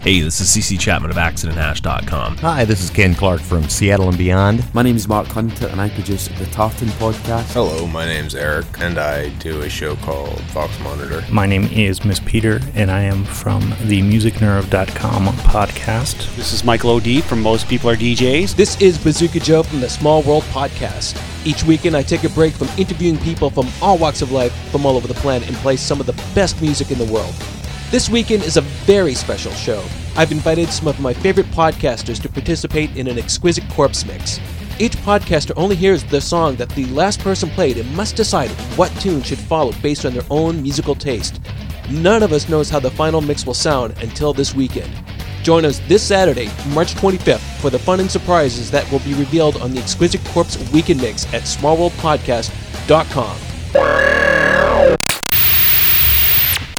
Hey, this is CC Chapman of AccidentHash.com. Hi, this is Ken Clark from Seattle and Beyond. My name is Mark Hunter and I produce the Tartan Podcast. Hello, my name's Eric and I do a show called Vox Monitor. My name is Miss Peter and I am from the MusicNerve.com podcast. This is Michael O'D from Most People Are DJs. This is Bazooka Joe from the Small World Podcast. Each weekend I take a break from interviewing people from all walks of life from all over the planet and play some of the best music in the world. This weekend is a very special show. I've invited some of my favorite podcasters to participate in an exquisite corpse mix. Each podcaster only hears the song that the last person played and must decide what tune should follow based on their own musical taste. None of us knows how the final mix will sound until this weekend. Join us this Saturday, March 25th, for the fun and surprises that will be revealed on the Exquisite Corpse Weekend Mix at smallworldpodcast.com.